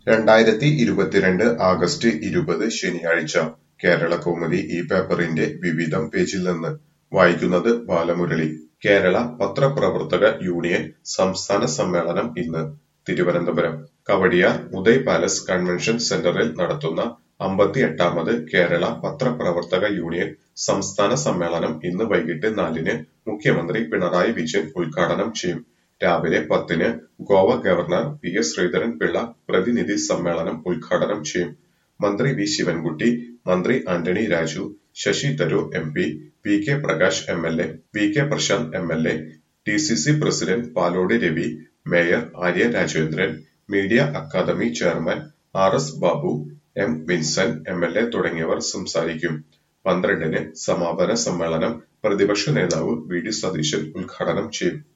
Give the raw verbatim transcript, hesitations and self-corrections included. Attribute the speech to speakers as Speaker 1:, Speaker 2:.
Speaker 1: രണ്ടായിരത്തി ഇരുപത്തിരണ്ട് ആഗസ്റ്റ് ഇരുപത് ശനിയാഴ്ച കേരളകൗമുദി ഈ പേപ്പറിന്റെ വിവിധം പേജിൽ നിന്ന് വായിക്കുന്നത് ബാലമുരളി. കേരള പത്രപ്രവർത്തക യൂണിയൻ സംസ്ഥാന സമ്മേളനം ഇന്ന്. തിരുവനന്തപുരം കവടിയാർ ഉദയ് പാലസ് കൺവെൻഷൻ സെന്ററിൽ നടത്തുന്ന അമ്പത്തിയെട്ടാമത് കേരള പത്രപ്രവർത്തക യൂണിയൻ സംസ്ഥാന സമ്മേളനം ഇന്ന് വൈകിട്ട് നാലിന് മുഖ്യമന്ത്രി പിണറായി വിജയൻ ഉദ്ഘാടനം ചെയ്യും. രാവിലെ പത്തിന് Goa governor P S Sreedharan Pillai പ്രതിനിധി സമ്മേളനം ഉദ്ഘാടനം ചെയ്യും. മന്ത്രി വി ശിവൻകുട്ടി, മന്ത്രി Antony Raju, Shashi Tharoor M P, P K Prakash M L A, V K Prashanth M L A, D C C president Palode Ravi, mayor Arya Rajendran, media academy chairman R S Babu, M Vincent M L A തുടങ്ങിയവർ സംസാരിക്കും. പന്ത്രണ്ടിന് സമാപന സമ്മേളനം പ്രതിപക്ഷ നേതാവ് വി ഡി സതീശൻ ഉദ്ഘാടനം ചെയ്യും.